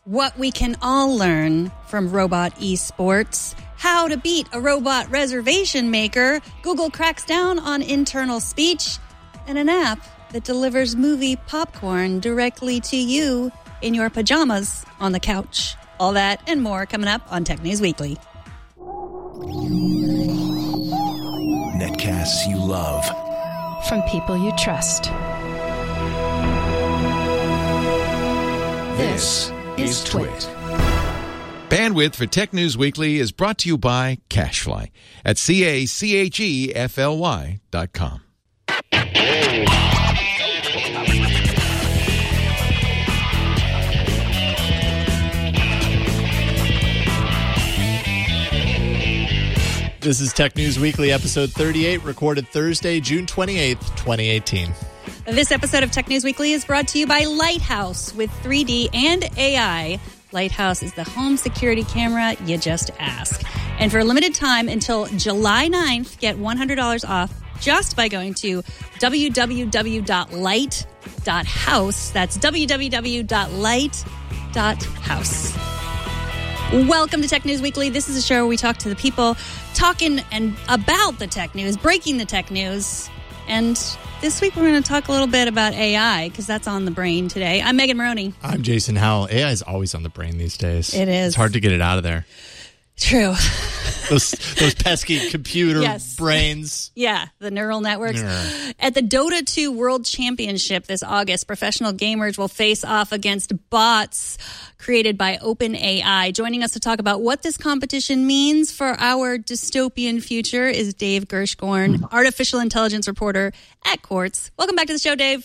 What we can all learn from robot esports. How to beat a robot reservation maker. Google cracks down on internal speech. And an app that delivers movie popcorn directly to you in your pajamas on the couch. All that and more coming up on Tech News Weekly. Netcasts you love. From people you trust. This is Twit. Bandwidth for Tech News Weekly is brought to you by CacheFly at CacheFly.com. This is Tech News Weekly, episode 38, recorded Thursday, June 28th, 2018. This episode of Tech News Weekly is brought to you by Lighthouse with 3D and AI. Lighthouse is the home security camera you just ask. And for a limited time until July 9th, get $100 off just by going to www.light.house. That's www.light.house. Welcome to Tech News Weekly. This is a show where we talk to the people talking and about the tech news, breaking the tech news. And this week we're going to talk a little bit about AI because that's on the brain today. I'm Megan Maroney. I'm Jason Howell. AI is always on the brain these days. It is. It's hard to get it out of there. True. Those pesky computer brains. Yeah, the neural networks. At the Dota 2 World Championship this August, professional gamers will face off against bots created by OpenAI. Joining us to talk about what this competition means for our dystopian future is Dave Gershgorn, artificial intelligence reporter at Quartz. Welcome back to the show, Dave.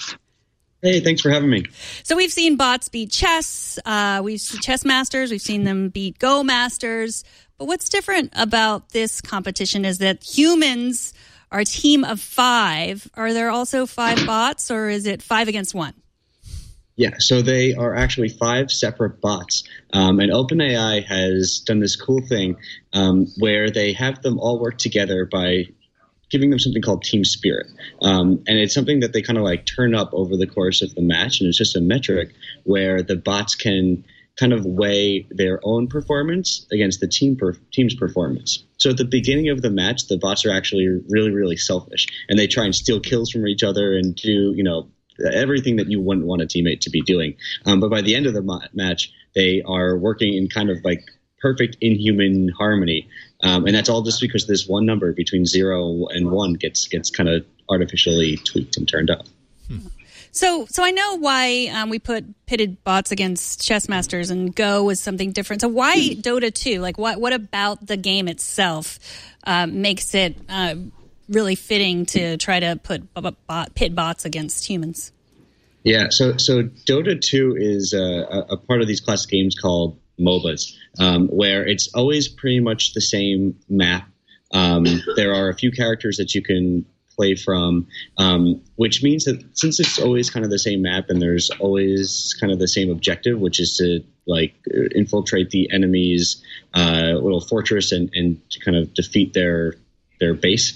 Hey, thanks for having me. So we've seen bots beat chess. We've seen chess masters. We've seen them beat Go masters. But what's different about this competition is that humans are a team of 5. Are there also 5 bots, or is it 5 against 1? Yeah, so they are actually 5 separate bots. And OpenAI has done this cool thing where they have them all work together by giving them something called team spirit. And it's something that they kind of like turn up over the course of the match. And it's just a metric where the bots can kind of weigh their own performance against the team's performance. So at the beginning of the match, the bots are actually really, really selfish. And they try and steal kills from each other and do, everything that you wouldn't want a teammate to be doing. But by the end of the match, they are working in kind of like perfect inhuman harmony. And that's all just because this one number between 0 and 1 gets kind of artificially tweaked and turned up. So I know why we pitted bots against chess masters and Go was something different. So why Dota 2? Like what about the game itself makes it really fitting to try to pit bots against humans? Yeah, so Dota 2 is a part of these classic games called MOBAs, where it's always pretty much the same map. There are a few characters that you can play from, which means that since it's always kind of the same map and there's always kind of the same objective, which is to like infiltrate the enemy's little fortress and to kind of defeat their base.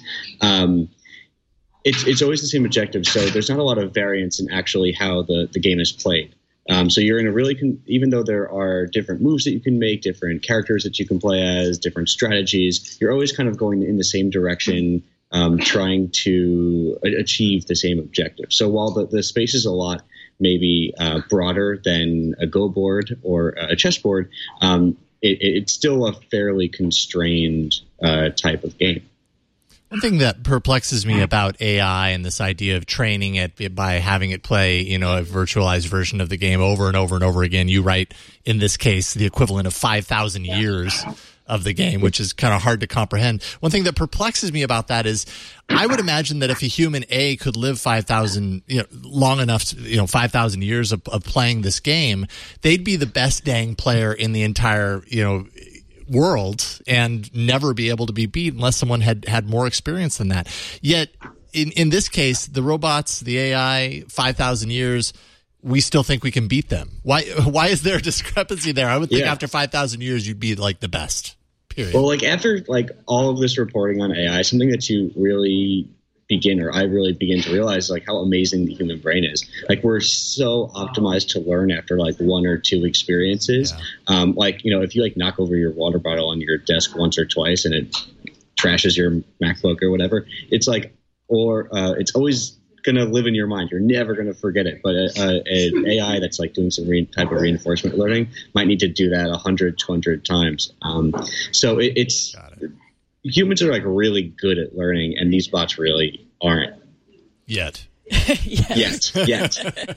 It's always the same objective, so there's not a lot of variance in actually how the game is played. So you're in a really, even though there are different moves that you can make, different characters that you can play as, different strategies, you're always kind of going in the same direction, trying to achieve the same objective. So while the space is a lot maybe broader than a Go board or a chess board, it's still a fairly constrained type of game. One thing that perplexes me about AI and this idea of training it by having it play, a virtualized version of the game over and over and over again. You write, in this case, the equivalent of 5,000 years of the game, which is kind of hard to comprehend. One thing that perplexes me about that is I would imagine that if a human A could live 5,000, long enough, 5,000 years of playing this game, they'd be the best dang player in the entire, world and never be able to be beat unless someone had more experience than that. Yet in this case, the robots, the AI, 5,000 years, we still think we can beat them. Why is there a discrepancy there? I would think after 5,000 years, you'd be like the best, period. Well, after all of this reporting on AI, something that you really I really begin to realize like how amazing the human brain is. Like we're so optimized to learn after like 1 or 2 experiences. Yeah. Like, you know, if you like knock over your water bottle on your desk once or twice and it trashes your MacBook or whatever, it's like, or it's always going to live in your mind. You're never going to forget it. But an AI that's like doing some type of reinforcement learning might need to do that 100, 200 times. So it's humans are like really good at learning, and these bots really aren't yet. Yet. Yeah.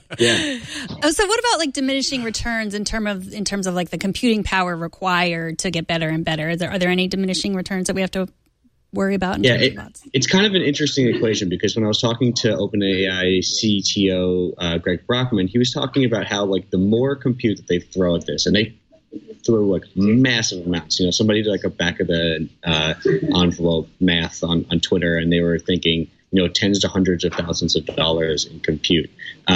Oh, so what about like diminishing returns in terms of like the computing power required to get better and better? Are there any diminishing returns that we have to worry about? It's kind of an interesting equation, because when I was talking to OpenAI CTO Greg Brockman, he was talking about how like the more compute that they throw at this, and they throw like massive amounts. You know, somebody did like a back of the envelope math on Twitter, and they were thinking, you know, tens to hundreds of thousands of dollars in compute.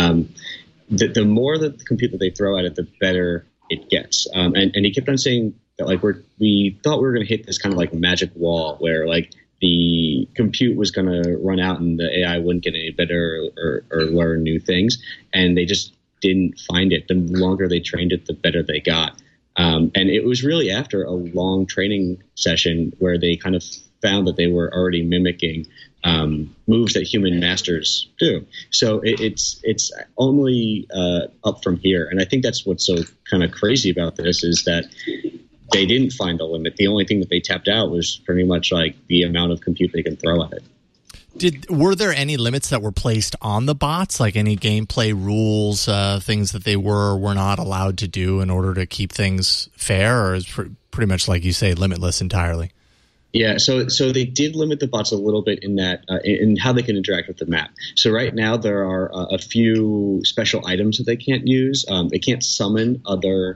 The more that the compute that they throw at it, the better it gets. And he kept on saying that like we thought we were going to hit this kind of like magic wall where like the compute was going to run out and the AI wouldn't get any better or learn new things, and they just didn't find it. The longer they trained it, the better they got. And it was really after a long training session where they kind of found that they were already mimicking moves that human masters do. So it's only up from here. And I think that's what's so kind of crazy about this is that they didn't find a limit. The only thing that they tapped out was pretty much like the amount of compute they can throw at it. Were there any limits that were placed on the bots, like any gameplay rules, things that they were not allowed to do in order to keep things fair, or is pretty much like you say, limitless entirely? Yeah, so they did limit the bots a little bit in that in how they can interact with the map. So right now there are a few special items that they can't use. They can't summon other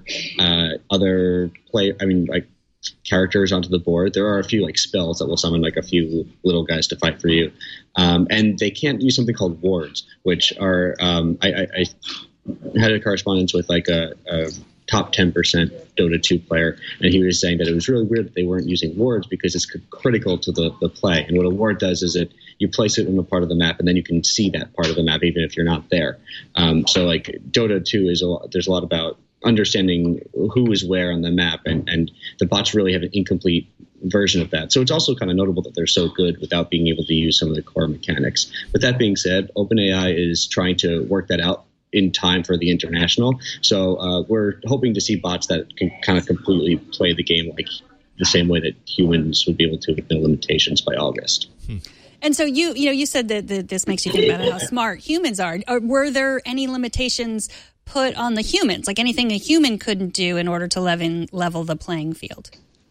characters onto the board. There are a few like spells that will summon like a few little guys to fight for you, and they can't use something called wards, which are I had a correspondence with like a top 10% Dota 2 player, and he was saying that it was really weird that they weren't using wards because it's critical to the play. And what a ward does is you place it in a part of the map, and then you can see that part of the map even if you're not there. So like Dota 2 there's a lot about understanding who is where on the map, and the bots really have an incomplete version of that. So it's also kind of notable that they're so good without being able to use some of the core mechanics. With that being said, OpenAI is trying to work that out in time for the international. So we're hoping to see bots that can kind of completely play the game like the same way that humans would be able to with no limitations by August. And so you said that this makes you think about how smart humans are. Were there any limitations put on the humans, like anything a human couldn't do in order to level the playing field?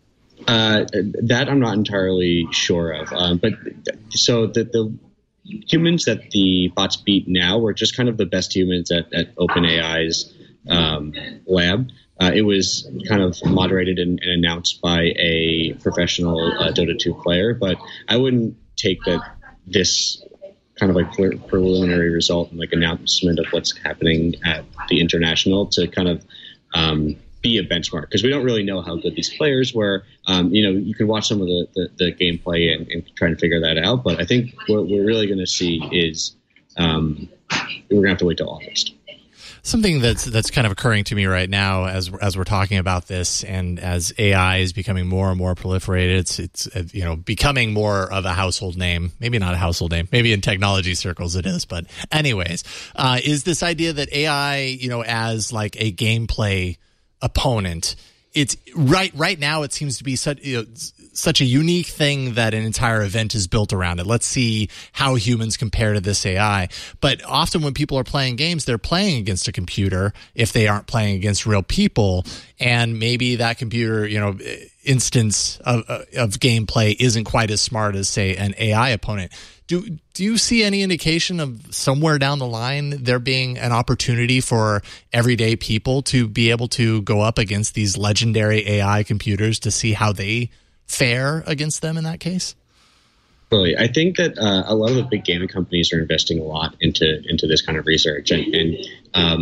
That I'm not entirely sure of. But so the humans that the bots beat now were just kind of the best humans at OpenAI's lab. It was kind of moderated and announced by a professional Dota 2 player, but I wouldn't take this kind of like preliminary result and like announcement of what's happening at the international to kind of be a benchmark, because we don't really know how good these players were. You can watch some of the gameplay and try to figure that out, but I think what we're really going to see is we're going to have to wait till August. Something that's kind of occurring to me right now as we're talking about this, and as AI is becoming more and more proliferated, it's becoming more of a household name. Maybe not a household name. Maybe in technology circles it is. But anyways, is this idea that AI, as like a gameplay opponent, it's right now it seems to be such a unique thing that an entire event is built around it. Let's see how humans compare to this AI. But often when people are playing games, they're playing against a computer if they aren't playing against real people, and maybe that computer instance of gameplay isn't quite as smart as, say, an AI opponent. Do you see any indication of somewhere down the line there being an opportunity for everyday people to be able to go up against these legendary AI computers to see how they fare against them in that case? Really, I think that a lot of the big gaming companies are investing a lot into this kind of research, and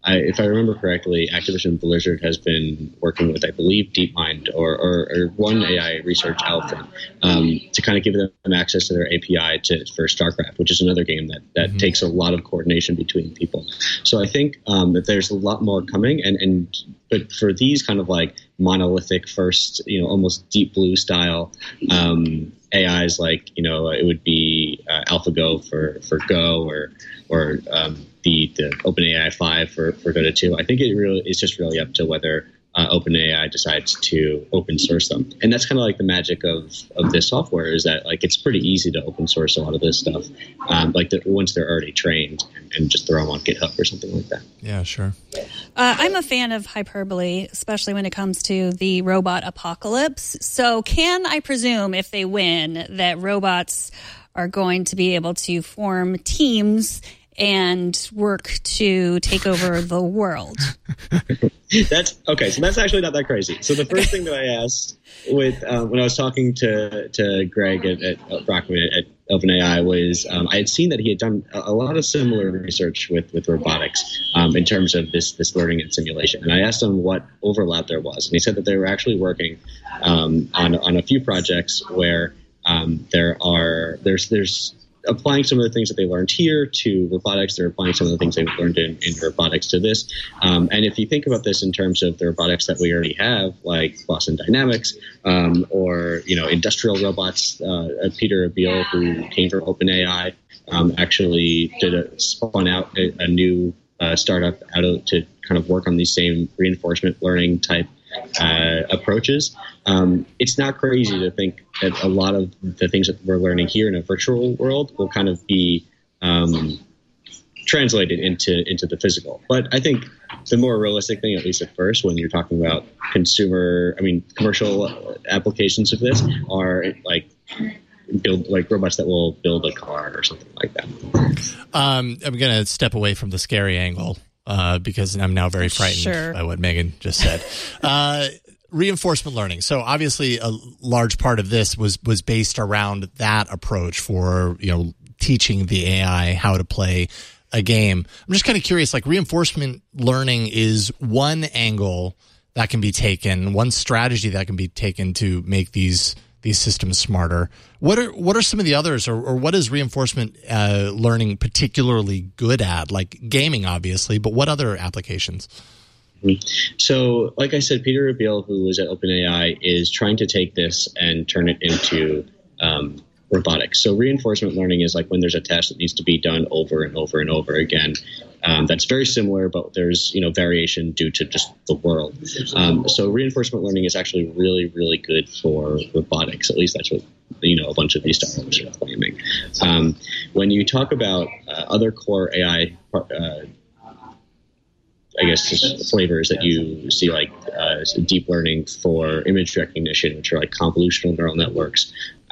if I remember correctly, Activision Blizzard has been working with, I believe, DeepMind or one AI research outfit to kind of give them access to their API for StarCraft, which is another game that takes a lot of coordination between people. So I think that there's a lot more coming, but for these kind of like monolithic first, almost Deep Blue style AIs, like it would be AlphaGo for Go or the OpenAI 5 for Dota 2. I think it's just really up to whether OpenAI decides to open source them. And that's kind of like the magic of this software, is that like it's pretty easy to open source a lot of this stuff, once they're already trained, and just throw them on GitHub or something like that. Yeah, sure. I'm a fan of hyperbole, especially when it comes to the robot apocalypse. So can I presume, if they win, that robots are going to be able to form teams and work to take over the world? That's okay. So that's actually not that crazy. So the first thing that I asked when I was talking to Greg at Brockman at OpenAI was I had seen that he had done a lot of similar research with robotics in terms of this learning and simulation. And I asked him what overlap there was, and he said that they were actually working on a few projects where there's applying some of the things that they learned here to robotics. They're applying some of the things they learned in robotics to this. And if you think about this in terms of the robotics that we already have, like Boston Dynamics, or industrial robots, Peter Abbeel, who came from OpenAI, actually spun out a new startup to kind of work on these same reinforcement learning type approaches. It's not crazy to think that a lot of the things that we're learning here in a virtual world will kind of be translated into the physical. But I think the more realistic thing, at least at first, when you're talking about commercial applications of this, are like robots that will build a car or something like that. I'm going to step away from the scary angle because I'm now very frightened by what Megan just said. Reinforcement learning. So obviously a large part of this was based around that approach for, teaching the AI how to play a game. I'm just kind of curious, like reinforcement learning is one angle that can be taken, one strategy that can be taken to make these systems smarter. What are some of the others, or what is reinforcement learning particularly good at? Like gaming, obviously, but what other applications? So, like I said, Peter Abbeel, who was at OpenAI, is trying to take this and turn it into robotics. So reinforcement learning is like when there's a task that needs to be done over and over and over again. That's very similar, but there's variation due to just the world. So reinforcement learning is actually really, really good for robotics. At least that's what a bunch of these startups are claiming. When you talk about other core AI just flavors that you see, like deep learning for image recognition, which are like convolutional neural networks,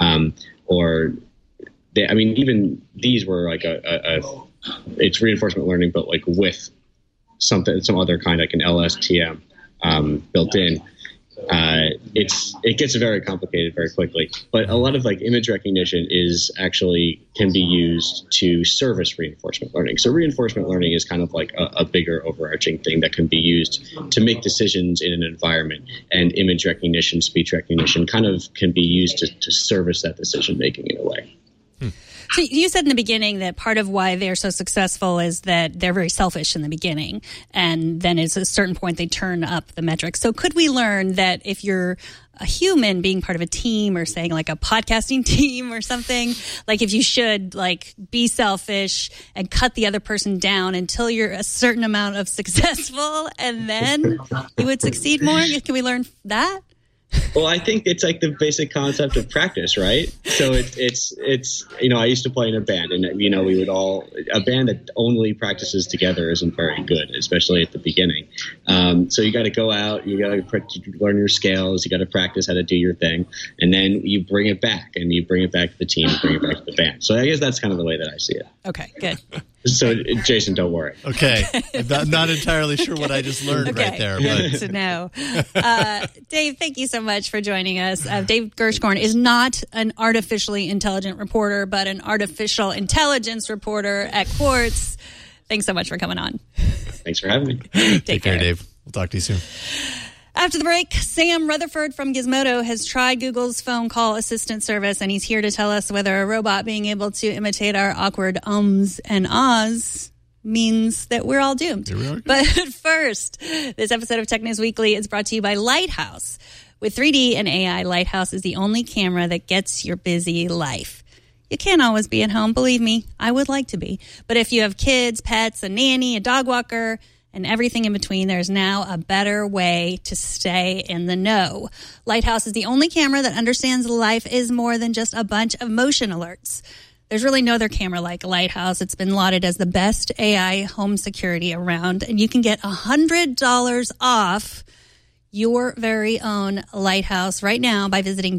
even these were like it's reinforcement learning, but like with some other kind, like an LSTM built in. It gets very complicated very quickly, but a lot of like image recognition can be used to service reinforcement learning. So reinforcement learning is kind of like a bigger overarching thing that can be used to make decisions in an environment, and image recognition, speech recognition kind of can be used to service that decision making in a way. So you said in the beginning that part of why they're so successful is that they're very selfish in the beginning, and then at a certain point they turn up the metrics. So could we learn that if you're a human being part of a team, or saying like a podcasting team or something, like if you should like be selfish and cut the other person down until you're a certain amount of successful, and then you would succeed more? Can we learn that? Well, I think it's like the basic concept of practice, right? So it's I used to play in a band, and a band that only practices together isn't very good, especially at the beginning. So you got to go out, you got to learn your scales, you got to practice how to do your thing, and then you bring it back, and you bring it back to the team, bring it back to the band. So I guess that's kind of the way that I see it. Okay, good. So, Jason, don't worry. Okay. I'm not entirely sure what I just learned right there. Good to know. Dave, thank you so much for joining us. Dave Gershkorn is not an artificially intelligent reporter, but an artificial intelligence reporter at Quartz. Thanks so much for coming on. Thanks for having me. Take care, Dave. We'll talk to you soon. After the break, Sam Rutherford from Gizmodo has tried Google's phone call assistant service, and he's here to tell us whether a robot being able to imitate our awkward ums and ahs means that we're all doomed. But first, this episode of Tech News Weekly is brought to you by Lighthouse. With 3D and AI, Lighthouse is the only camera that gets your busy life. You can't always be at home, believe me. I would like to be. But if you have kids, pets, a nanny, a dog walker, and everything in between, there's now a better way to stay in the know. Lighthouse is the only camera that understands life is more than just a bunch of motion alerts. There's really no other camera like Lighthouse. It's been lauded as the best AI home security around, and you can get $100 off your very own Lighthouse right now by visiting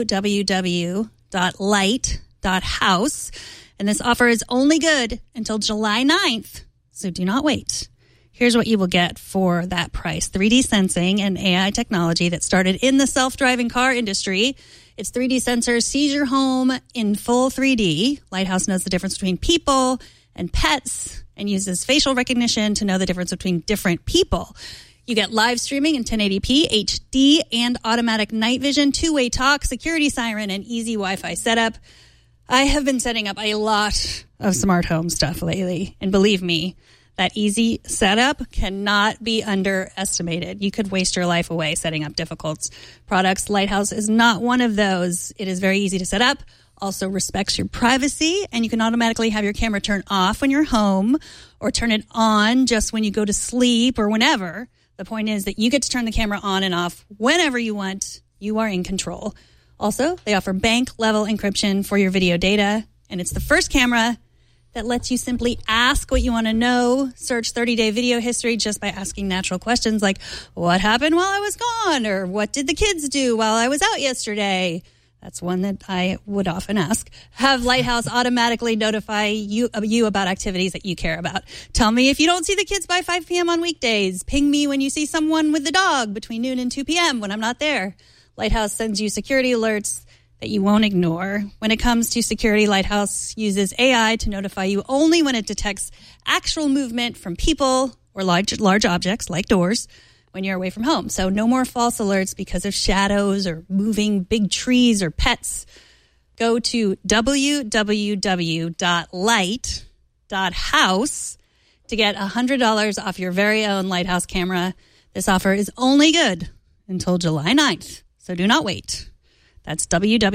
www.light.house. And this offer is only good until July 9th, so do not wait. Here's what you will get for that price. 3D sensing and AI technology that started in the self-driving car industry. Its 3D sensor sees your home in full 3D. Lighthouse knows the difference between people and pets and uses facial recognition to know the difference between different people. You get live streaming in 1080p, HD, and automatic night vision, two-way talk, security siren, and easy Wi-Fi setup. I have been setting up a lot of smart home stuff lately, and believe me, that easy setup cannot be underestimated. You could waste your life away setting up difficult products. Lighthouse is not one of those. It is very easy to set up, also respects your privacy, and you can automatically have your camera turn off when you're home or turn it on just when you go to sleep or whenever. The point is that you get to turn the camera on and off whenever you want. You are in control. Also, they offer bank-level encryption for your video data, and it's the first camera that lets you simply ask what you want to know, search 30-day video history just by asking natural questions like, what happened while I was gone? Or what did the kids do while I was out yesterday? That's one that I would often ask. Have Lighthouse automatically notify you about activities that you care about. Tell me if you don't see the kids by 5 p.m. on weekdays. Ping me when you see someone with the dog between noon and 2 p.m. when I'm not there. Lighthouse sends you security alerts that you won't ignore. When it comes to security, Lighthouse uses AI to notify you only when it detects actual movement from people or large objects like doors when you're away from home. So no more false alerts because of shadows or moving big trees or pets. Go to www.light.house to get $100 off your very own Lighthouse camera. This offer is only good until July 9th, so do not wait. That's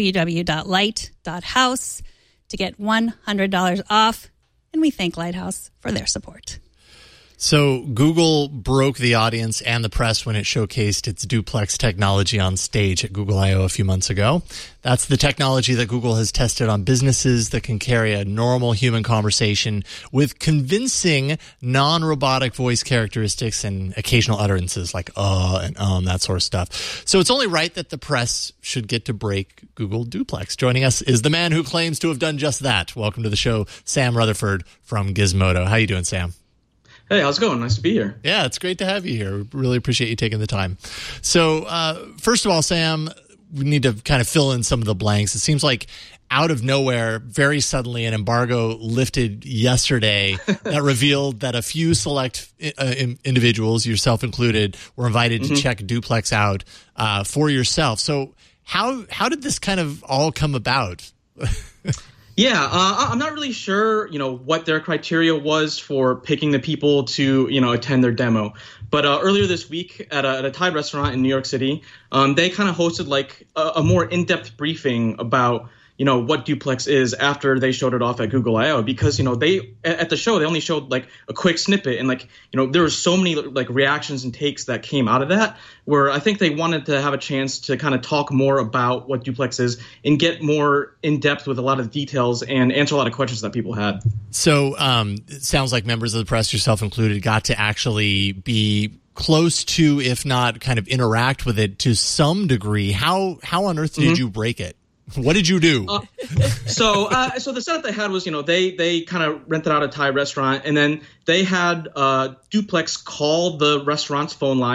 www.light.house to get $100 off. And we thank Lighthouse for their support. So Google broke the audience and the press when it showcased its duplex technology on stage at Google I/O a few months ago. That's the technology that Google has tested on businesses that can carry a normal human conversation with convincing non-robotic voice characteristics and occasional utterances like and that sort of stuff. So it's only right that the press should get to break Google Duplex. Joining us is the man who claims to have done just that. Welcome to the show, Sam Rutherford from Gizmodo. How you doing, Sam? Hey, how's it going? Nice to be here. Yeah, it's great to have you here. Really appreciate you taking the time. So, first of all, Sam, we need to kind of fill in some of the blanks. It seems like out of nowhere, very suddenly, an embargo lifted yesterday that revealed that a few select individuals, yourself included, were invited to check Duplex out for yourself. So how did this kind of all come about? Yeah, I'm not really sure, what their criteria was for picking the people to, attend their demo. But earlier this week at a Thai restaurant in New York City, they kind of hosted like a more in-depth briefing about, what Duplex is after they showed it off at Google I/O, because, they at the show, they only showed like a quick snippet, and there were so many like reactions and takes that came out of that, where I think they wanted to have a chance to kind of talk more about what Duplex is and get more in depth with a lot of details and answer a lot of questions that people had. So it sounds like members of the press, yourself included, got to actually be close to, if not kind of interact with it to some degree. How on earth did you break it? What did you do? So the setup they had was, they kind of rented out a Thai restaurant, and then they had Duplex call the restaurant's phone line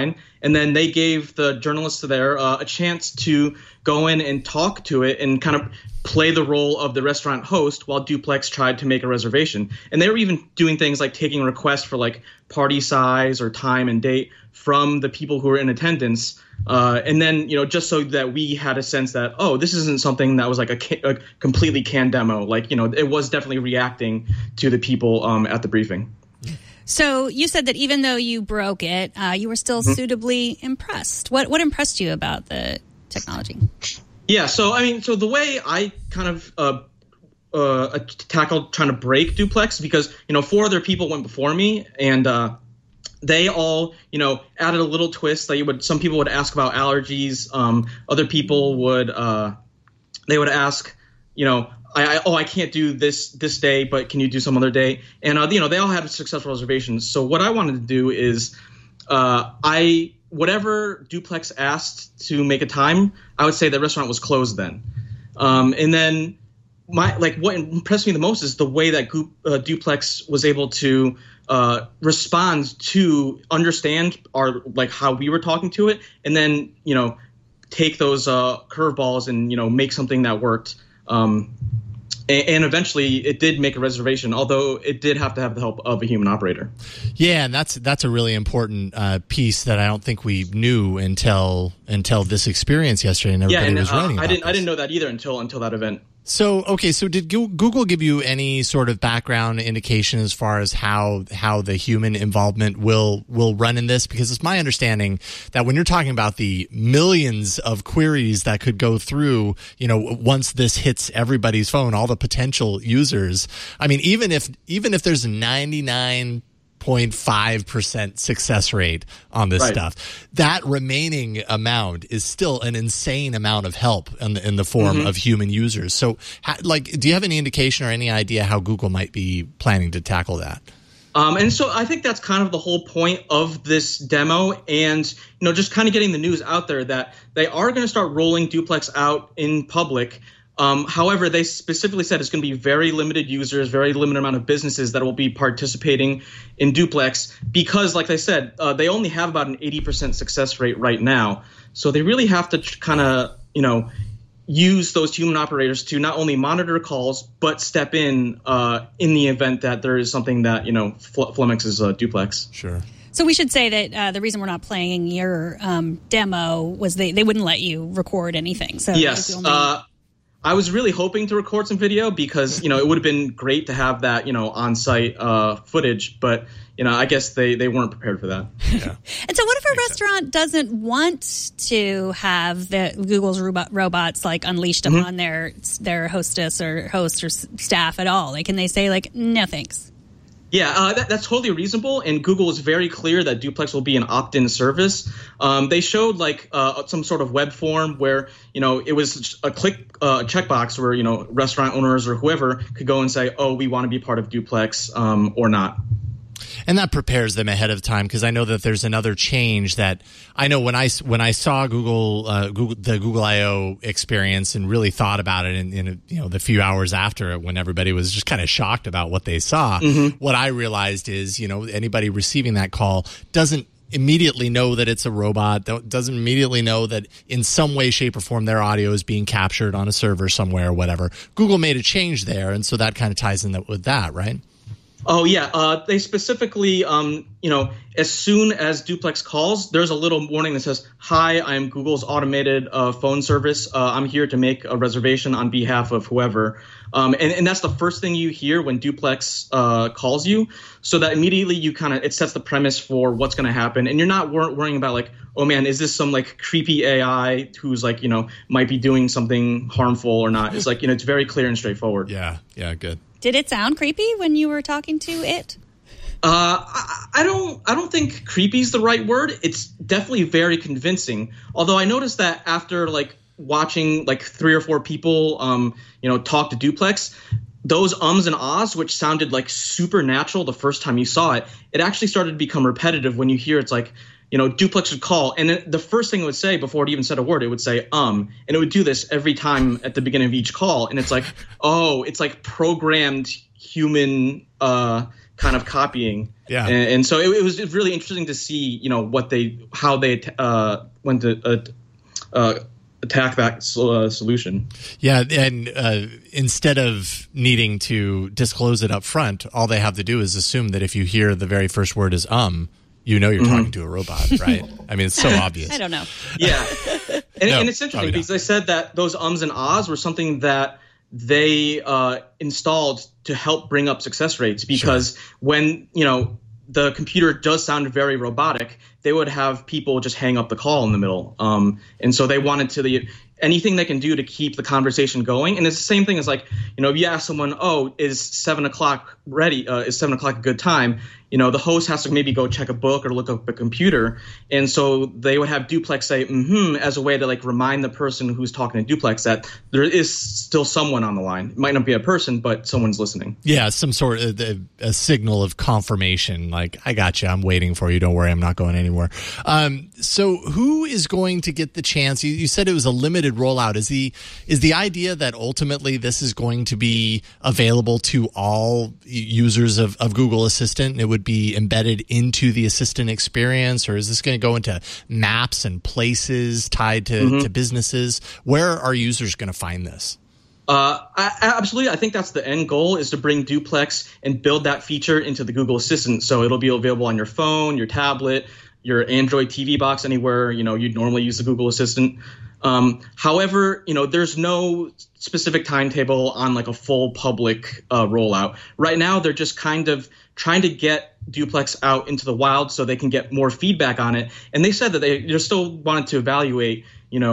and then they gave the journalists there a chance to go in and talk to it and kind of play the role of the restaurant host while Duplex tried to make a reservation. And they were even doing things like taking requests for like party size or time and date from the people who were in attendance. And then, just so that we had a sense that, oh, this isn't something that was like a completely canned demo. Like, it was definitely reacting to the people at the briefing. So you said that even though you broke it, you were still suitably impressed. What impressed you about the technology? Yeah, so the way I kind of tackled trying to break Duplex, because 4 other people went before me, and they all added a little twist. Some people would ask about allergies. Other people would they would ask, I can't do this day, but can you do some other day? And they all had successful reservations. So what I wanted to do is whatever Duplex asked to make a time, I would say the restaurant was closed then. And then what impressed me the most is the way that Duplex was able to respond to understand how we were talking to it, and then take those curveballs and make something that worked. And eventually it did make a reservation, although it did have to have the help of a human operator. Yeah, and that's a really important piece that I don't think we knew until this experience yesterday, and everybody was writing about I didn't know that either until that event. So did Google give you any sort of background indication as far as how the human involvement will run in this? Because it's my understanding that when you're talking about the millions of queries that could go through, once this hits everybody's phone, all the potential users, I mean, even if there's 99.5% success rate on this stuff, that remaining amount is still an insane amount of help in the form of human users. So, do you have any indication or any idea how Google might be planning to tackle that? And so I think that's kind of the whole point of this demo, and just kind of getting the news out there that they are going to start rolling Duplex out in public. However, they specifically said it's going to be very limited users, very limited amount of businesses that will be participating in Duplex because, like I said, they only have about an 80% success rate right now. So they really have to kind of, use those human operators to not only monitor calls, but step in the event that there is something that, flummoxes Duplex. Sure. So we should say that the reason we're not playing your demo was they wouldn't let you record anything. So yes. I was really hoping to record some video because, it would have been great to have that, on-site footage. But, I guess they weren't prepared for that. Yeah. And so what if a restaurant doesn't want to have the Google's robots unleashed upon their hostess or host or staff at all? Can they say no thanks? Yeah, that's totally reasonable, and Google is very clear that Duplex will be an opt-in service. They showed some sort of web form where it was a checkbox where restaurant owners or whoever could go and say, oh, we want to be part of Duplex or not. And that prepares them ahead of time, because I know that there's another change that I know when I saw the Google I/O experience and really thought about it in the few hours after it, when everybody was just kind of shocked about what they saw. What I realized is anybody receiving that call doesn't immediately know that it's a robot, doesn't immediately know that in some way, shape, or form their audio is being captured on a server somewhere or whatever. Google made a change there, and so that kind of ties in with that, right? Oh, yeah. They specifically, as soon as Duplex calls, there's a little warning that says, hi, I'm Google's automated phone service. I'm here to make a reservation on behalf of whoever. And that's the first thing you hear when Duplex calls you. So that immediately it sets the premise for what's going to happen. And you're not worrying about oh, man, is this some creepy AI who's might be doing something harmful or not? It's it's very clear and straightforward. Yeah, good. Did it sound creepy when you were talking to it? I don't think creepy is the right word. It's definitely very convincing. Although I noticed that after watching 3 or 4 people talk to Duplex, those ums and ahs, which sounded supernatural the first time you saw it, it actually started to become repetitive when you hear it's Duplex would call, and the first thing it would say before it even said a word, it would say and it would do this every time at the beginning of each call, and it's it's programmed human kind kind of copying. Yeah. And so it was really interesting to see, how they went to attack that solution. Yeah, and instead of needing to disclose it up front, all they have to do is assume that if you hear the very first word is you're talking to a robot, right? I mean, it's so obvious. I don't know. Yeah. And it's interesting because they said that those ums and ahs were something that they installed to help bring up success rates, because when, the computer does sound very robotic, they would have people just hang up the call in the middle. And so they wanted anything they can do to keep the conversation going. And it's the same thing as if you ask someone, is 7 o'clock ready? Is 7 o'clock a good time? The host has to maybe go check a book or look up a computer. And so they would have Duplex say, as a way to remind the person who's talking to Duplex that there is still someone on the line. It might not be a person, but someone's listening. Yeah, some sort of a signal of confirmation. Like, I got you. I'm waiting for you. Don't worry. I'm not going anywhere. So who is going to get the chance? You said it was a limited rollout. Is the idea that ultimately this is going to be available to all users of Google Assistant? It would be embedded into the Assistant experience, or is this going to go into maps and places tied to businesses? Where are users going to find this? Absolutely. I think that's the end goal, is to bring Duplex and build that feature into the Google Assistant. So it'll be available on your phone, your tablet, your Android TV box, anywhere, you'd normally use the Google Assistant. However, there's no specific timetable on a full public rollout. Right now, they're just kind of trying to get Duplex out into the wild so they can get more feedback on it. And they said that they still wanted to evaluate,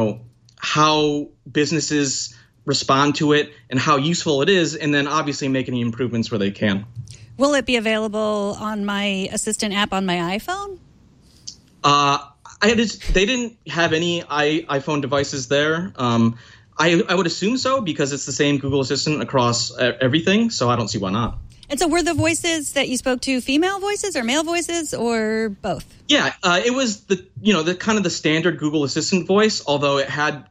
how businesses respond to it and how useful it is, and then obviously make any improvements where they can. Will it be available on my Assistant app on my iPhone? They didn't have any iPhone devices there. I would assume so, because it's the same Google Assistant across everything, so I don't see why not. And so were the voices that you spoke to female voices or male voices, or both? Yeah, it was the kind of the standard Google Assistant voice, although it had,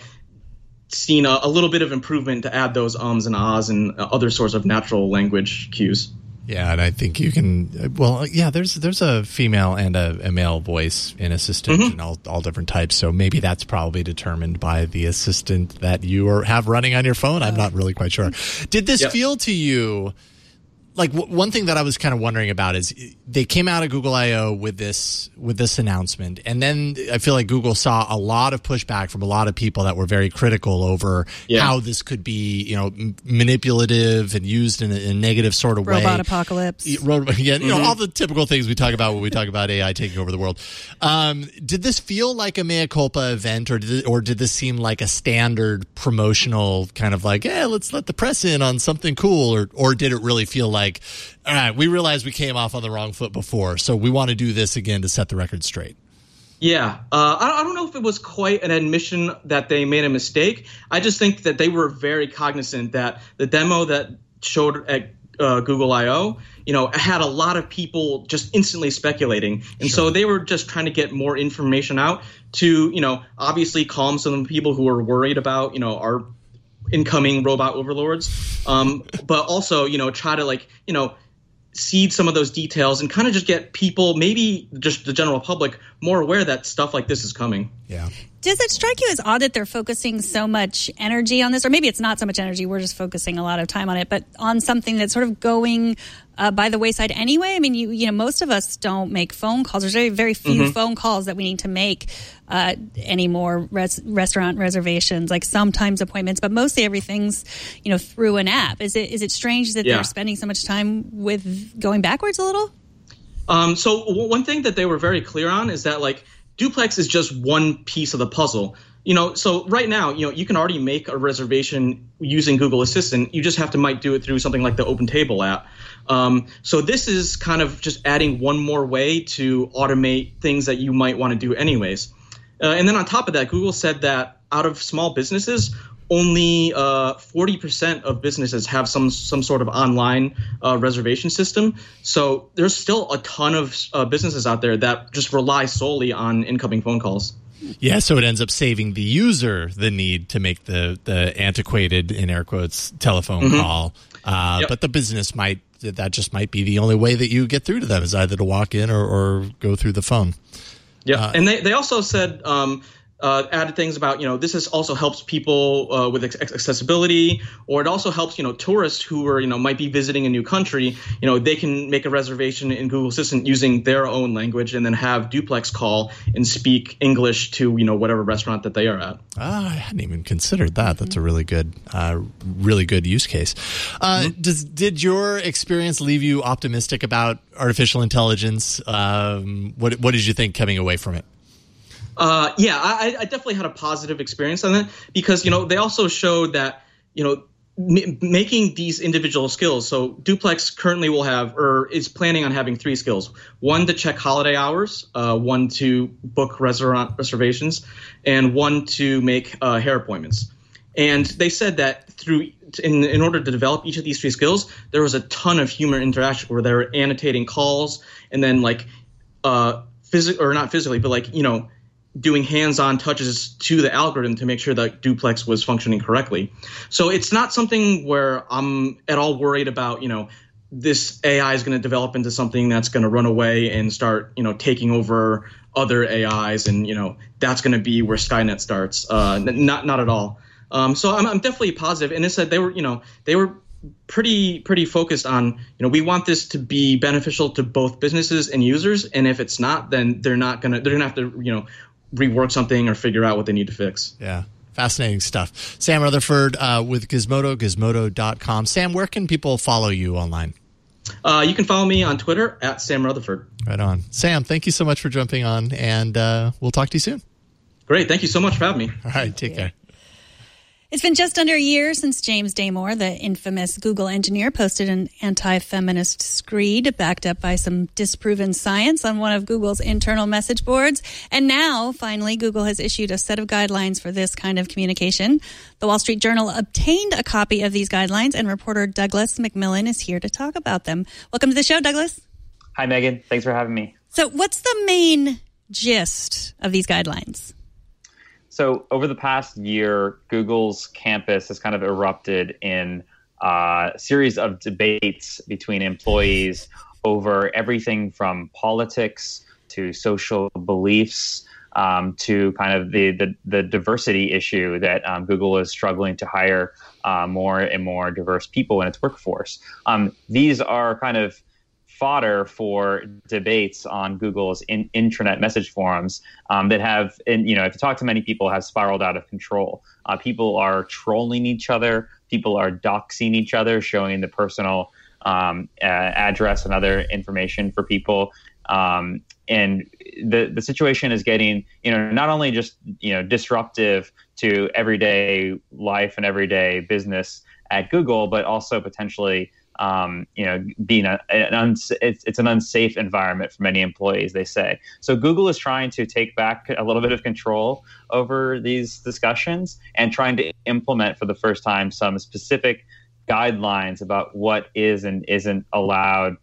seen a little bit of improvement to add those ums and ahs and other sorts of natural language cues. Yeah, and I think you can. There's a female and a male voice in Assistant, and all different types. So maybe that's probably determined by the assistant that you have running on your phone. I'm not really quite sure. Did this feel to you like one thing that I was kind of wondering about is they came out of Google I/O with this announcement, and then I feel like Google saw a lot of pushback from a lot of people that were very critical over how this could be, manipulative and used in a negative sort of way. Robot apocalypse. All the typical things we talk about when we talk about AI taking over the world. Did this feel like a mea culpa event, or did this seem like a standard promotional kind of like, let's let the press in on something cool, or did it really feel like, all right, we realized we came off on the wrong foot before, so we want to do this again to set the record straight? Yeah. I don't know if it was quite an admission that they made a mistake. I just think that they were very cognizant that the demo that showed at Google I/O, had a lot of people just instantly speculating. And so they were just trying to get more information out to, obviously calm some of the people who were worried about, our incoming robot overlords, but also, try to seed some of those details and kind of just get people, maybe just the general public, more aware that stuff like this is coming. Yeah. Does it strike you as odd that they're focusing so much energy on this? Or maybe it's not so much energy, we're just focusing a lot of time on it, but on something that's sort of going by the wayside anyway? I mean, you know, most of us don't make phone calls. There's very, very few phone calls that we need to make anymore, restaurant reservations, like sometimes appointments, but mostly everything's, through an app. Is it strange that they're spending so much time with going backwards a little? So one thing that they were very clear on is that, Duplex is just one piece of the puzzle. So right now, you can already make a reservation using Google Assistant. You just might do it through something like the OpenTable app. So this is kind of just adding one more way to automate things that you might want to do anyways. And then on top of that, Google said that out of small businesses, only 40% of businesses have some sort of online reservation system. So there's still a ton of businesses out there that just rely solely on incoming phone calls. Yeah, so it ends up saving the user the need to make the antiquated, in air quotes, telephone call. But the business that just might be the only way that you get through to them, is either to walk in or go through the phone. Yeah, and they also said added things about, this also helps people with accessibility, or it also helps, tourists who are, might be visiting a new country, they can make a reservation in Google Assistant using their own language and then have Duplex call and speak English to, whatever restaurant that they are at. I hadn't even considered that. That's a really good use case. Did your experience leave you optimistic about artificial intelligence? What did you think coming away from it? I definitely had a positive experience on that, because, they also showed that, making these individual skills. So Duplex currently will have, or is planning on having 3 skills: 1 to check holiday hours, 1 to book restaurant reservations, and 1 to make hair appointments. And they said that in order to develop each of these 3 skills, there was a ton of human interaction where they were annotating calls and then not physically, but doing hands-on touches to the algorithm to make sure that Duplex was functioning correctly. So it's not something where I'm at all worried about, this AI is going to develop into something that's going to run away and start, taking over other AIs, and, that's going to be where Skynet starts. Not at all. So I'm definitely positive. And it said they were pretty focused on, we want this to be beneficial to both businesses and users. And if it's not, then they're going to have to, rework something or figure out what they need to fix. Yeah. Fascinating stuff. Sam Rutherford with Gizmodo, gizmodo.com. Sam, where can people follow you online? You can follow me on Twitter at Sam Rutherford. Right on. Sam, thank you so much for jumping on, and we'll talk to you soon. Great. Thank you so much for having me. All right. Take care. It's been just under a year since James Damore, the infamous Google engineer, posted an anti-feminist screed backed up by some disproven science on one of Google's internal message boards. And now, finally, Google has issued a set of guidelines for this kind of communication. The Wall Street Journal obtained a copy of these guidelines, and reporter Douglas McMillan is here to talk about them. Welcome to the show, Douglas. Hi, Megan. Thanks for having me. So what's the main gist of these guidelines? So over the past year, Google's campus has kind of erupted in a series of debates between employees over everything from politics to social beliefs to kind of the diversity issue that Google is struggling to hire more and more diverse people in its workforce. These are kind of fodder for debates on Google's intranet message forums that have, if you talk to many people, have spiraled out of control. People are trolling each other. People are doxing each other, showing the personal address and other information for people. And the situation is getting, not only just, disruptive to everyday life and everyday business at Google, but also potentially being it's an unsafe environment for many employees, they say. So Google is trying to take back a little bit of control over these discussions and trying to implement for the first time some specific guidelines about what is and isn't allowed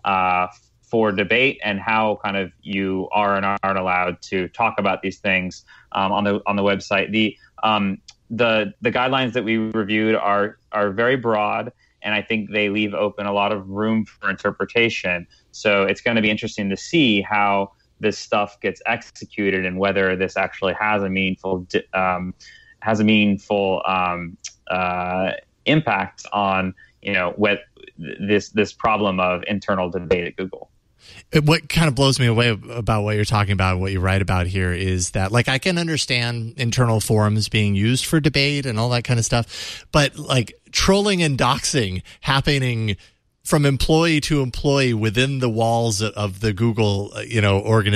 for debate, and how kind of you are and aren't allowed to talk about these things on the website. The guidelines that we reviewed are very broad, and I think they leave open a lot of room for interpretation. So it's going to be interesting to see how this stuff gets executed and whether this actually has a meaningful impact on what this problem of internal debate at Google. What kind of blows me away about what you're talking about and what you write about here is that, I can understand internal forums being used for debate and all that kind of stuff, but trolling and doxing happening from employee to employee within the walls of the Google,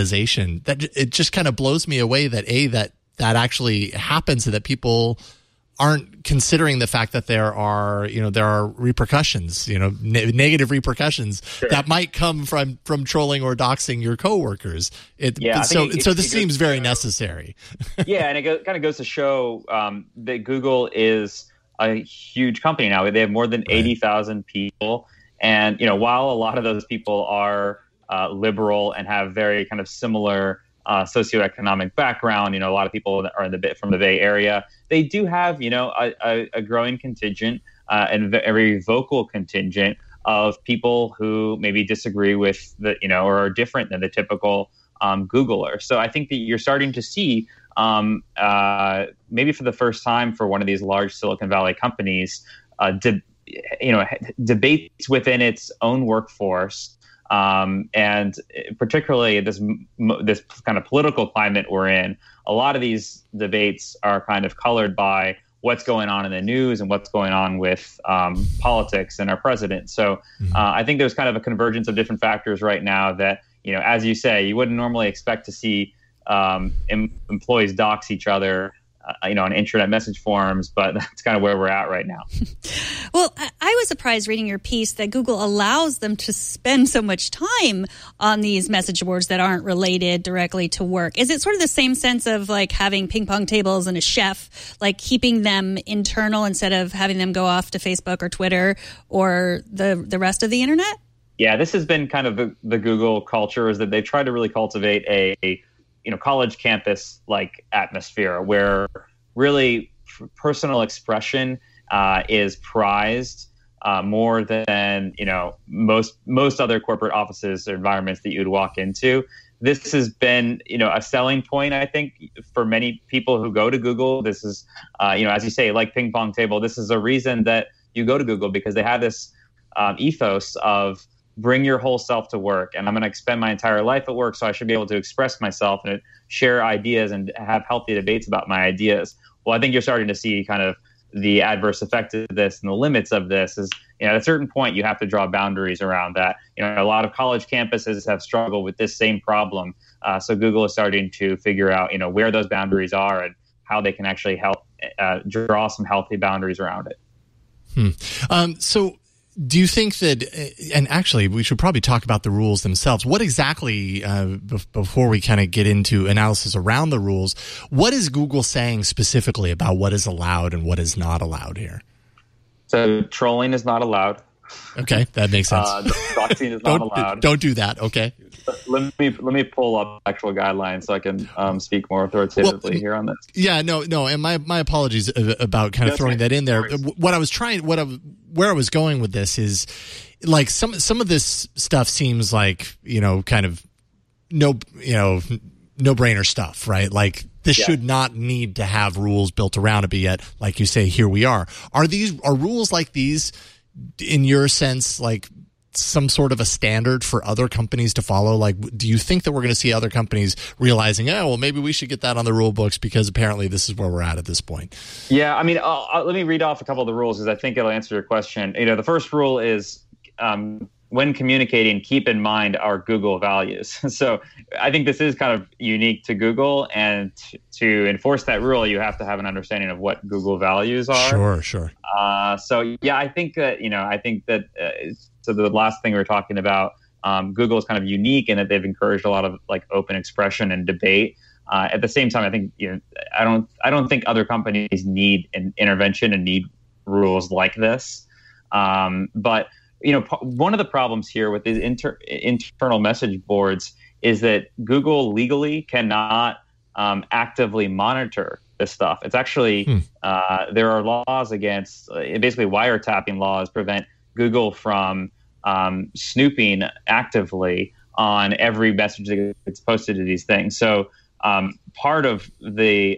organization, that it just kind of blows me away that that actually happens, and that people aren't considering the fact that there are repercussions, negative repercussions that might come from trolling or doxing your coworkers. So this seems very necessary. Yeah, and it kind of goes to show that Google is a huge company now. They have more than 80,000 people, and while a lot of those people are liberal and have very kind of similar socioeconomic background, a lot of people are from the Bay Area. They do have, a growing contingent and a very vocal contingent of people who maybe disagree with or are different than the typical Googler. So I think that you're starting to see, maybe for the first time for one of these large Silicon Valley companies, debates within its own workforce. And particularly this kind of political climate we're in, a lot of these debates are kind of colored by what's going on in the news and what's going on with politics and our president. So I think there's kind of a convergence of different factors right now that, as you say, you wouldn't normally expect to see employees dox each other on internet message forums, but that's kind of where we're at right now. Well, I was surprised reading your piece that Google allows them to spend so much time on these message boards that aren't related directly to work. Is it sort of the same sense of like having ping pong tables and a chef, like keeping them internal instead of having them go off to Facebook or Twitter or the rest of the internet? Yeah, this has been kind of the Google culture, is that they try to really cultivate a college campus like atmosphere where really personal expression is prized more than most other corporate offices or environments that you would walk into. This has been a selling point, I think, for many people who go to Google. This is as you say, like ping pong table. This is a reason that you go to Google, because they have this ethos of bring your whole self to work, and I'm going to spend my entire life at work, so I should be able to express myself and share ideas and have healthy debates about my ideas. Well, I think you're starting to see kind of the adverse effect of this and the limits of this is, at a certain point, you have to draw boundaries around that. A lot of college campuses have struggled with this same problem. So Google is starting to figure out, where those boundaries are and how they can actually help draw some healthy boundaries around it. So do you think that, and actually we should probably talk about the rules themselves. What exactly, before we kind of get into analysis around the rules, what is Google saying specifically about what is allowed and what is not allowed here? So trolling is not allowed. Okay, that makes sense. Doxing is not allowed. Don't do that, okay. Let me pull up actual guidelines so I can speak more authoritatively here on this. Yeah, no, and my apologies about kind of throwing that in there. Where I was going with this is, like, some of this stuff seems like kind of no brainer stuff, right? Like this should not need to have rules built around it, but yet, like you say, here we are. Are rules like these, in your sense, like some sort of a standard for other companies to follow? Like, do you think that we're going to see other companies realizing, maybe we should get that on the rule books because apparently this is where we're at this point? Yeah, I mean, let me read off a couple of the rules because I think it'll answer your question. The first rule is when communicating, keep in mind our Google values. So I think this is kind of unique to Google, and to enforce that rule, you have to have an understanding of what Google values are. Sure. So yeah, I think that so the last thing we were talking about, Google is kind of unique in that they've encouraged a lot of like open expression and debate. At the same time, I think I don't think other companies need an intervention and need rules like this. But one of the problems here with these internal message boards is that Google legally cannot actively monitor this stuff. It's actually there are laws against basically wiretapping laws prevent Google from snooping actively on every message that gets posted to these things. So part of the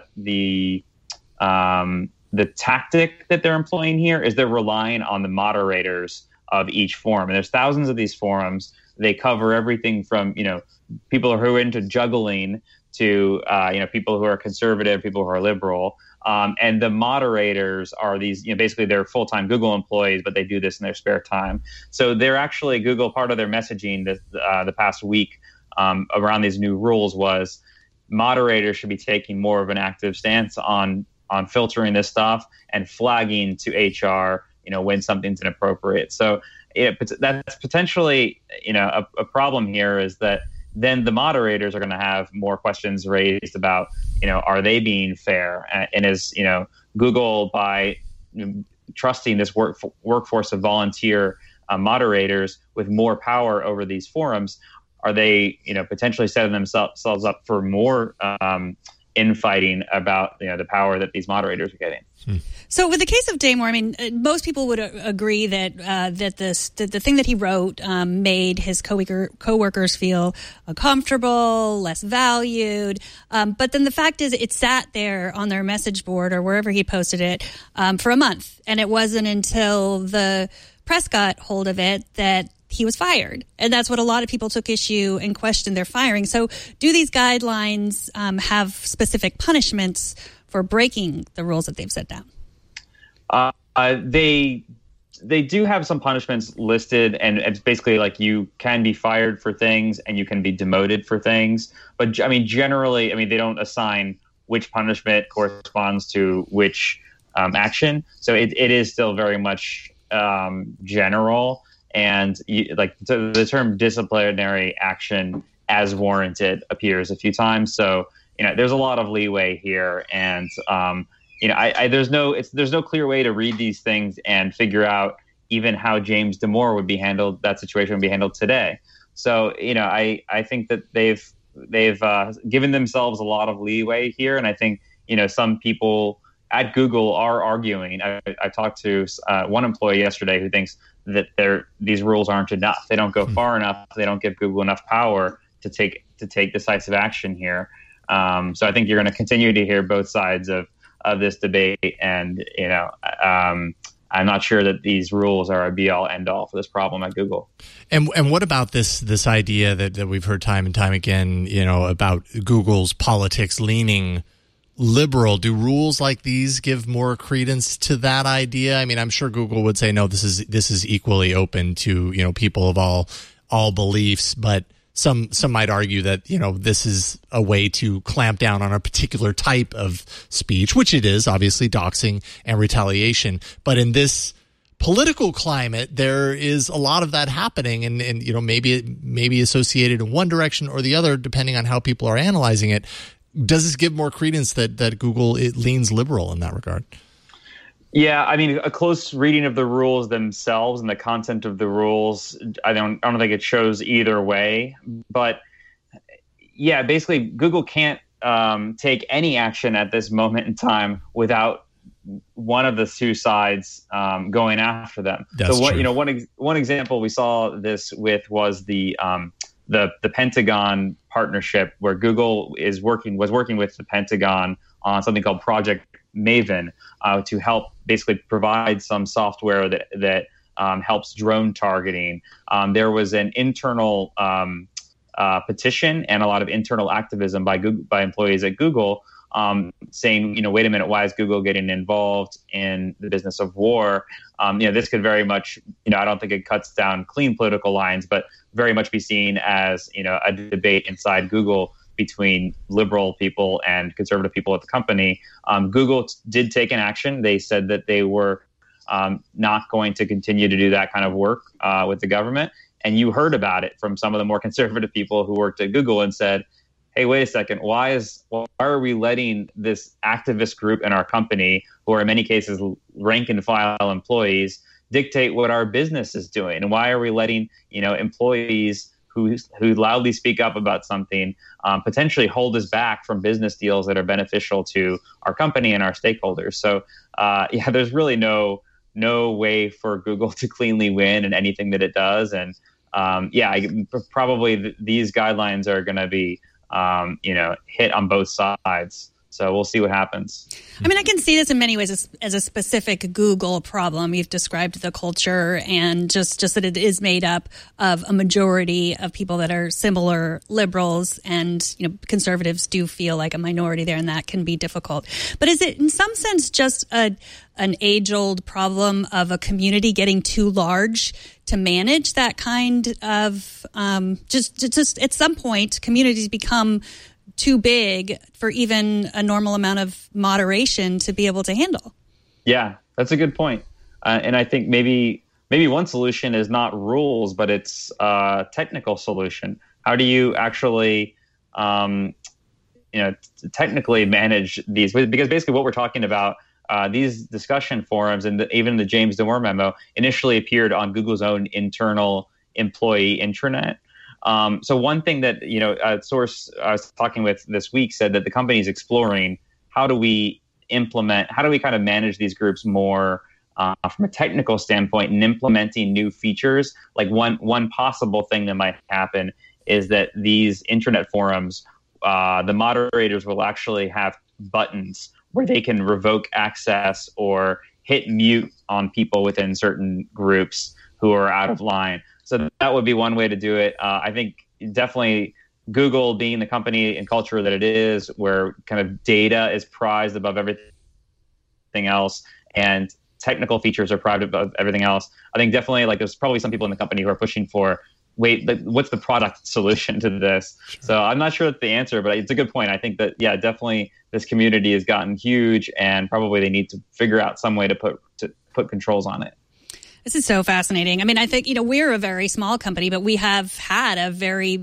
tactic that they're employing here is they're relying on the moderators of each forum. And there's thousands of these forums. They cover everything from, people who are into juggling to, people who are conservative, people who are liberal. And the moderators are these, basically they're full-time Google employees, but they do this in their spare time. So they're actually, Google, part of their messaging the past week around these new rules was moderators should be taking more of an active stance on on filtering this stuff and flagging to HR, when something's inappropriate. So that's potentially, a problem here is that then the moderators are going to have more questions raised about, are they being fair? And is, Google, by trusting this workforce of volunteer moderators with more power over these forums, are they, potentially setting themselves up for more infighting about, the power that these moderators are getting? So with the case of Damore, I mean, most people would agree that the thing that he wrote made his coworkers feel uncomfortable, less valued. But then the fact is, it sat there on their message board or wherever he posted it for a month, and it wasn't until the press got hold of it that he was fired. And that's what a lot of people took issue and questioned their firing. So do these guidelines have specific punishments for breaking the rules that they've set down? They do have some punishments listed, and it's basically like you can be fired for things and you can be demoted for things. But I mean, generally, they don't assign which punishment corresponds to which action. So it is still very much general. And the term disciplinary action as warranted appears a few times. So, there's a lot of leeway here. And, there's no clear way to read these things and figure out even how James Damore would be handled, that situation would be handled today. So, I think that they've given themselves a lot of leeway here. And I think, some people at Google are arguing. I talked to one employee yesterday who thinks that these rules aren't enough. They don't go far enough. They don't give Google enough power to take decisive action here. So I think you're going to continue to hear both sides of this debate. And, I'm not sure that these rules are a be-all, end-all for this problem at Google. And what about this idea that we've heard time and time again, about Google's politics leaning liberal? Do rules like these give more credence to that idea? I mean, I'm sure Google would say, no, this is equally open to, people of all beliefs, but some might argue that, this is a way to clamp down on a particular type of speech, which it is, obviously, doxing and retaliation. But in this political climate, there is a lot of that happening, and maybe it may be associated in one direction or the other, depending on how people are analyzing it. Does this give more credence that Google leans liberal in that regard? Yeah, a close reading of the rules themselves and the content of the rules, I don't think it shows either way. But yeah, basically, Google can't take any action at this moment in time without one of the two sides going after them. That's true. One example we saw this with was the Pentagon partnership, where Google was working with the Pentagon on something called Project Maven to help basically provide some software that helps drone targeting. There was an internal petition and a lot of internal activism by employees at Google saying, wait a minute, why is Google getting involved in the business of war? This could very much, I don't think it cuts down clean political lines, but very much be seen as, a debate inside Google between liberal people and conservative people at the company. Google did take an action. They said that they were not going to continue to do that kind of work with the government. And you heard about it from some of the more conservative people who worked at Google and said, hey, wait a second, why are we letting this activist group in our company, who are in many cases rank and file employees, dictate what our business is doing? And why are we letting, employees who loudly speak up about something potentially hold us back from business deals that are beneficial to our company and our stakeholders? So there's really no way for Google to cleanly win in anything that it does. And probably these guidelines are going to be hit on both sides. So we'll see what happens. I can see this in many ways as a specific Google problem. You've described the culture and just that it is made up of a majority of people that are similar liberals, and conservatives do feel like a minority there, and that can be difficult. But is it in some sense just an age-old problem of a community getting too large to manage that kind of just at some point communities become too big for even a normal amount of moderation to be able to handle. Yeah, that's a good point. And I think maybe one solution is not rules, but it's a technical solution. How do you actually, technically manage these? Because basically what we're talking about, these discussion forums and even the James Damore memo initially appeared on Google's own internal employee intranet. So one thing that, a source I was talking with this week said that the company is exploring how do we kind of manage these groups more from a technical standpoint and implementing new features. Like one possible thing that might happen is that these internet forums, the moderators will actually have buttons where they can revoke access or hit mute on people within certain groups who are out of line. So that would be one way to do it. I think definitely Google, being the company and culture that it is, where kind of data is prized above everything else and technical features are prized above everything else. I think definitely there's probably some people in the company who are pushing for, what's the product solution to this? Sure. So I'm not sure that's the answer, but it's a good point. I think that, definitely this community has gotten huge and probably they need to figure out some way to put controls on it. This is so fascinating. I mean, I think, we're a very small company, but we have had a very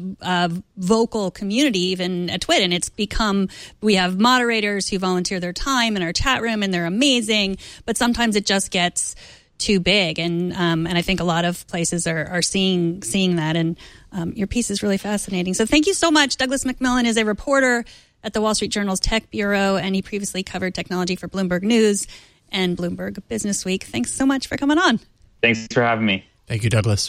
vocal community even at Twit. And it's become, we have moderators who volunteer their time in our chat room and they're amazing. But sometimes it just gets too big. And I think a lot of places are seeing that. And your piece is really fascinating. So thank you so much. Douglas McMillan is a reporter at the Wall Street Journal's Tech Bureau, and he previously covered technology for Bloomberg News and Bloomberg Business Week. Thanks so much for coming on. Thanks for having me. Thank you, Douglas.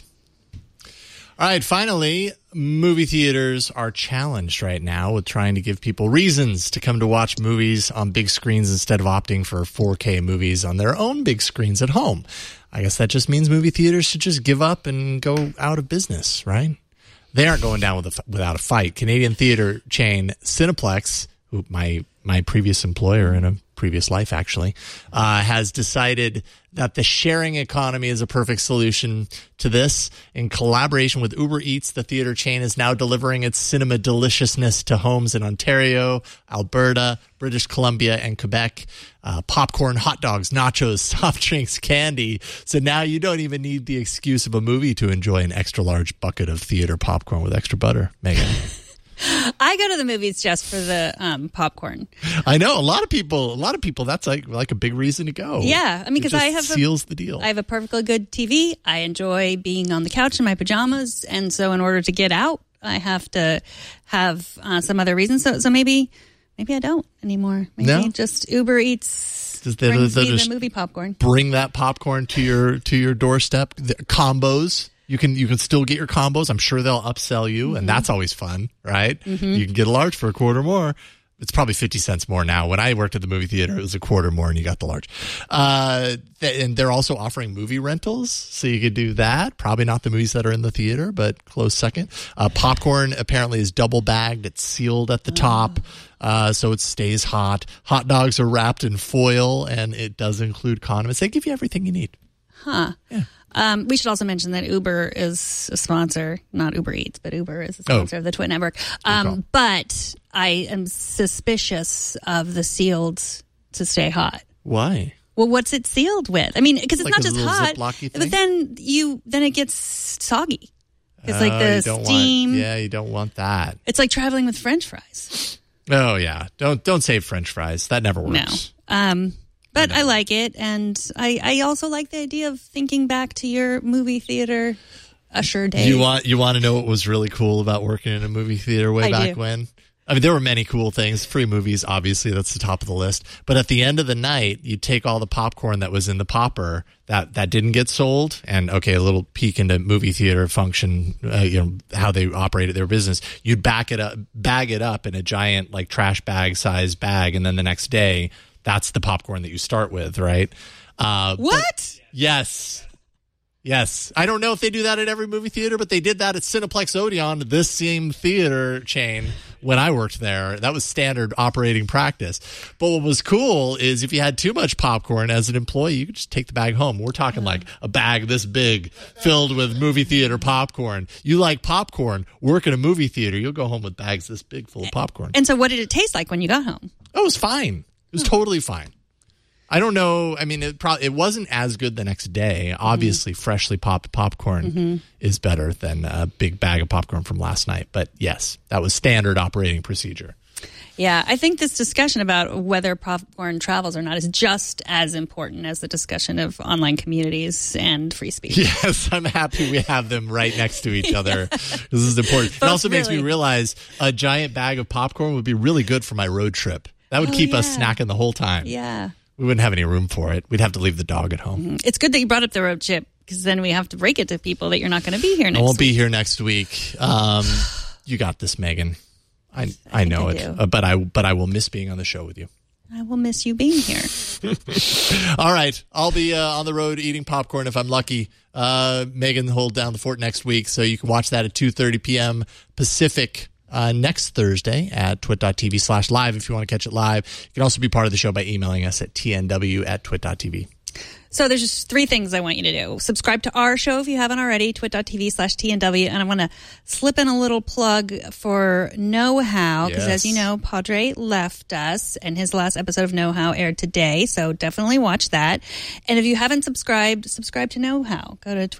All right, finally, movie theaters are challenged right now with trying to give people reasons to come to watch movies on big screens instead of opting for 4K movies on their own big screens at home. I guess that just means movie theaters should just give up and go out of business, right? They aren't going down without a fight. Canadian theater chain Cineplex, who my previous employer in a previous life actually, has decided that the sharing economy is a perfect solution to this. In collaboration with Uber Eats, the theater chain is now delivering its cinema deliciousness to homes in Ontario, Alberta, British Columbia, and Quebec. Popcorn, hot dogs, nachos, soft drinks, candy. So now you don't even need the excuse of a movie to enjoy an extra large bucket of theater popcorn with extra butter. Megan. I go to the movies just for the popcorn. I know a lot of people. That's like a big reason to go. Yeah, I mean, because I have seals the deal. I have a perfectly good TV. I enjoy being on the couch in my pajamas, and so in order to get out, I have to have some other reason. So maybe I don't anymore. Maybe just Uber Eats brings me the movie popcorn. Bring that popcorn to your doorstep. The combos. You can still get your combos. I'm sure they'll upsell you, and that's always fun, right? Mm-hmm. You can get a large for $0.25 more. It's probably 50 cents more now. When I worked at the movie theater, it was $0.25 more, and you got the large. And they're also offering movie rentals, so you could do that. Probably not the movies that are in the theater, but close second. Popcorn apparently is double bagged. It's sealed at the top, so it stays hot. Hot dogs are wrapped in foil, and it does include condiments. They give you everything you need. Huh. Yeah. We should also mention that Uber is a sponsor, not Uber Eats, but Uber is a sponsor of the Twit Network. But I am suspicious of the sealed to stay hot. Why? Well, what's it sealed with? I mean, because it's like not just hot, but then it gets soggy. It's like the steam. You don't want that. It's like traveling with French fries. Oh yeah, don't say French fries. That never works. No. But I like it, and I also like the idea of thinking back to your movie theater usher days. You want to know what was really cool about working in a movie theater way back when? I mean, there were many cool things. Free movies, obviously, that's the top of the list. But at the end of the night, you'd take all the popcorn that was in the popper that didn't get sold, and a little peek into movie theater function, how they operated their business. You'd bag it up in a giant trash bag size bag, and then the next day, that's the popcorn that you start with, right? What? Yes. Yes. I don't know if they do that at every movie theater, but they did that at Cineplex Odeon, this same theater chain, when I worked there. That was standard operating practice. But what was cool is if you had too much popcorn as an employee, you could just take the bag home. We're talking like a bag this big filled with movie theater popcorn. You like popcorn, work in a movie theater, you'll go home with bags this big full of popcorn. And so what did it taste like when you got home? Oh, it was fine. It was totally fine. I don't know. I mean, it wasn't as good the next day. Obviously, freshly popped popcorn is better than a big bag of popcorn from last night. But yes, that was standard operating procedure. Yeah, I think this discussion about whether popcorn travels or not is just as important as the discussion of online communities and free speech. Yes, I'm happy we have them right next to each other. This is important. It also makes me realize a giant bag of popcorn would be really good for my road trip. That would keep us snacking the whole time. Yeah. We wouldn't have any room for it. We'd have to leave the dog at home. It's good that you brought up the road trip, because then we have to break it to people that you're not going to be here next week. I won't be here next week. You got this, Megan. I know it, but I will miss being on the show with you. I will miss you being here. All right. I'll be on the road eating popcorn if I'm lucky. Megan will hold down the fort next week, so you can watch that at 2:30 p.m. Pacific next Thursday at twit.tv/live if you want to catch it live. You can also be part of the show by emailing us at tnw@twit.tv. So there's just 3 things I want you to do. Subscribe to our show if you haven't already, twit.tv/TNW. And I want to slip in a little plug for Know How, because as you know, Padre left us, and his last episode of Know How aired today. So definitely watch that. And if you haven't subscribe to Know How. Go to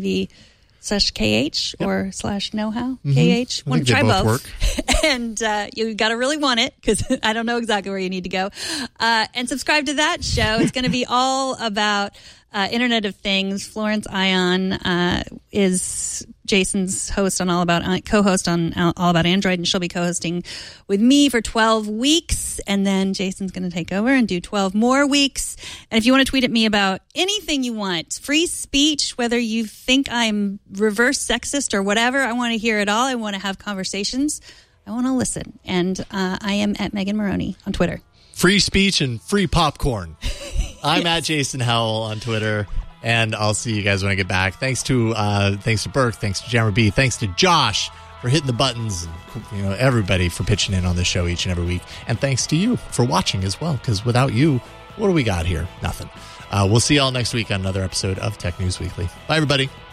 twit.tv/KH or /KnowHow, KH. Try both. And you got to really want it, because I don't know exactly where you need to go. And subscribe to that show. It's going to be all about Internet of Things. Florence Ion is Jason's host on co-host on All About Android, and she'll be co-hosting with me for 12 weeks, and then Jason's going to take over and do 12 more weeks. And if you want to tweet at me about anything you want, free speech, whether you think I'm reverse sexist or whatever, I want to hear it all. I want to have conversations. I want to listen. And I am at Megan Maroney on Twitter. Free speech and free popcorn. I'm at Jason Howell on Twitter, and I'll see you guys when I get back. Thanks to Burke, thanks to Jammer B, thanks to Josh for hitting the buttons, and everybody for pitching in on this show each and every week, and thanks to you for watching as well. Because without you, what do we got here? Nothing. We'll see y'all next week on another episode of Tech News Weekly. Bye, everybody.